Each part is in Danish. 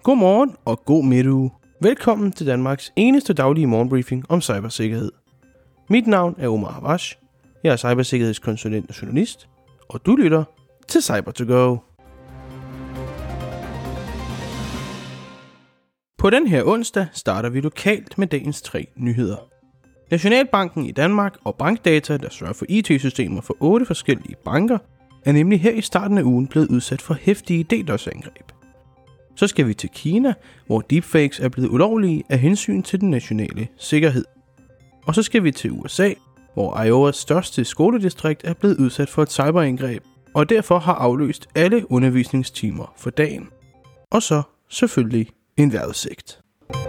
Godmorgen og god midtuge. Velkommen til Danmarks eneste daglige morgenbriefing om cybersikkerhed. Mit navn er Omar Havash. Jeg er cybersikkerhedskonsulent og journalist, og du lytter til Cyber2Go. På den her onsdag starter vi lokalt med dagens 3 nyheder. Nationalbanken i Danmark og Bankdata, der sørger for IT-systemer for 8 forskellige banker, er nemlig her i starten af ugen blevet udsat for heftige DDoS-angreb. Så skal vi til Kina, hvor deepfakes er blevet ulovlige af hensyn til den nationale sikkerhed. Og så skal vi til USA, hvor Iowas største skoledistrikt er blevet udsat for et cyberangreb, og derfor har afløst alle undervisningstimer for dagen. Og så selvfølgelig en vejrudsigt.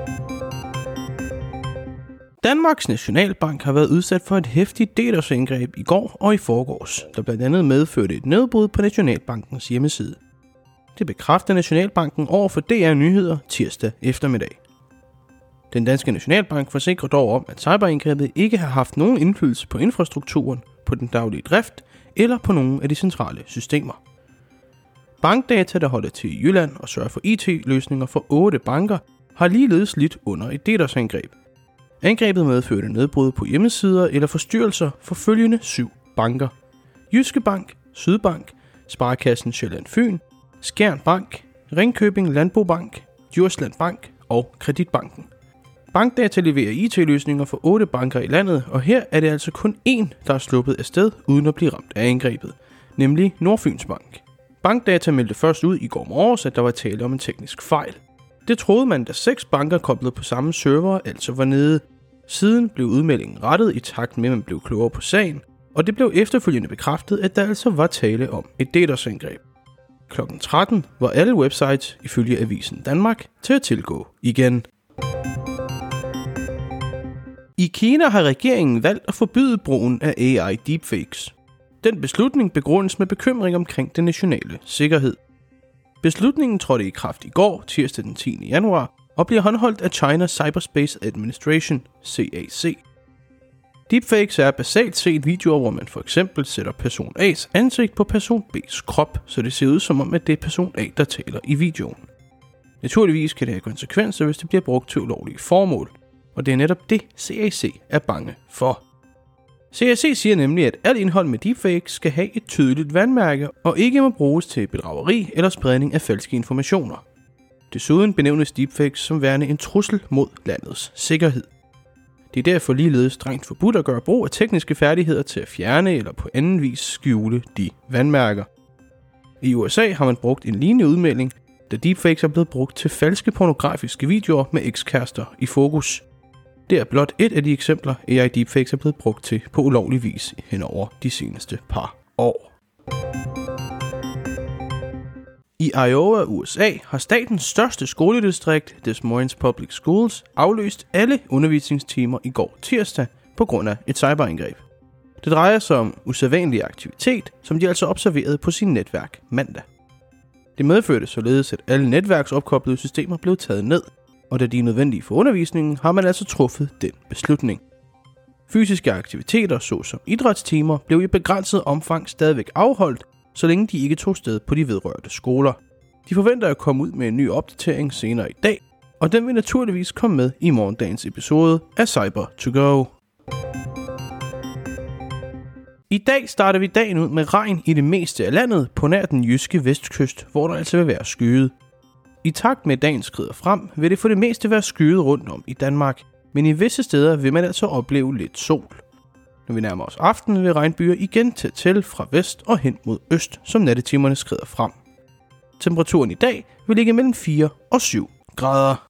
Danmarks Nationalbank har været udsat for et heftigt DDoS-angreb i går og i forgårs, der blandt andet medførte et nedbrud på Nationalbankens hjemmeside. Det bekræfter Nationalbanken over for DR Nyheder tirsdag eftermiddag. Den danske Nationalbank forsikrer dog om, at cyberangrebet ikke har haft nogen indflydelse på infrastrukturen, på den daglige drift eller på nogle af de centrale systemer. Bankdata, der holder til i Jylland og sørger for IT-løsninger for 8 banker, har ligeledes lidt under et DDoS-angreb. Angrebet medførte nedbrud på hjemmesider eller forstyrrelser for følgende 7 banker: Jyske Bank, Sydbank, Sparekassen Sjælland Fyn, Skjern Bank, Ringkøbing Landbobank, Djursland Bank og Kreditbanken. Bankdata leverer IT-løsninger for 8 banker i landet, og her er det altså kun én, der er sluppet afsted uden at blive ramt af angrebet, nemlig Nordfyns Bank. Bankdata meldte først ud i går morges, at der var tale om en teknisk fejl. Det troede man, da 6 banker koblet på samme server altså var nede. Siden blev udmeldingen rettet i takt med, at man blev klogere på sagen, og det blev efterfølgende bekræftet, at der altså var tale om et DDoS-angreb. Klokken 13 var alle websites ifølge Avisen Danmark til at tilgå igen. I Kina har regeringen valgt at forbyde brugen af AI deepfakes. Den beslutning begrundes med bekymring omkring den nationale sikkerhed. Beslutningen trådte i kraft i går, tirsdag den 10. januar, og bliver håndholdt af China Cyberspace Administration, CAC. Deepfakes er basalt set videoer, hvor man for eksempel sætter person A's ansigt på person B's krop, så det ser ud som om, at det er person A, der taler i videoen. Naturligvis kan det have konsekvenser, hvis det bliver brugt til ulovlige formål, og det er netop det, CAC er bange for. CAC siger nemlig, at alt indhold med deepfakes skal have et tydeligt vandmærke og ikke må bruges til bedrageri eller spredning af falske informationer. Desuden benævnes deepfakes som værende en trussel mod landets sikkerhed. Det er derfor ligeledes strengt forbudt at gøre brug af tekniske færdigheder til at fjerne eller på anden vis skjule de vandmærker. I USA har man brugt en lignende udmelding, da deepfakes er blevet brugt til falske pornografiske videoer med ekskærester i fokus. Det er blot et af de eksempler, AI deepfakes er blevet brugt til på ulovlig vis henover de seneste par år. I Iowa, USA, har statens største skoledistrikt, Des Moines Public Schools, afløst alle undervisningstimer i går tirsdag på grund af et cyberangreb. Det drejer sig om usædvanlig aktivitet, som de altså observerede på sin netværk mandag. Det medførte således, at alle netværksopkoblede systemer blev taget ned, og da de er nødvendige for undervisningen, har man altså truffet den beslutning. Fysiske aktiviteter, såsom idrætstimer, blev i begrænset omfang stadigvæk afholdt, så længe de ikke tog sted på de vedrørte skoler. De forventer at komme ud med en ny opdatering senere i dag, og den vil naturligvis komme med i morgendagens episode af Cyber2Go. I dag starter vi dagen ud med regn i det meste af landet på nær den jyske vestkyst, hvor der altså vil være skyet. I takt med dagen skrider frem, vil det for det meste være skyet rundt om i Danmark, men i visse steder vil man altså opleve lidt sol. Når vi nærmer os aftenen, vil regnbyer igen til fra vest og hen mod øst, som nattetimerne skrider frem. Temperaturen i dag vil ligge mellem 4 og 7 grader.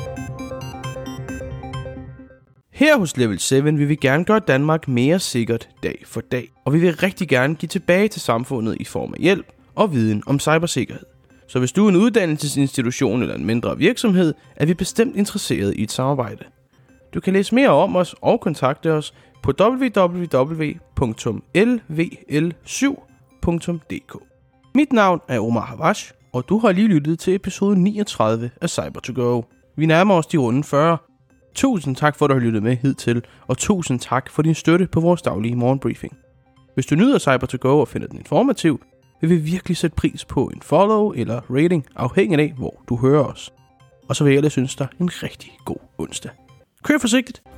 Her hos Level 7 vil vi gerne gøre Danmark mere sikkert dag for dag, og vi vil rigtig gerne give tilbage til samfundet i form af hjælp og viden om cybersikkerhed. Så hvis du er en uddannelsesinstitution eller en mindre virksomhed, er vi bestemt interesseret i et samarbejde. Du kan læse mere om os og kontakte os på www.lvl7.dk. Mit navn er Omar Havash, og du har lige lyttet til episode 39 af Cyber2Go. Vi nærmer os de runde 40. Tusind tak for, at du har lyttet med hidtil, og tusind tak for din støtte på vores daglige morgenbriefing. Hvis du nyder Cyber2Go og finder den informativ, vil vi virkelig sætte pris på en follow eller rating, afhængig af, hvor du hører os. Og så vil jeg ellers synes dig en rigtig god onsdag. Kør forsigtigt!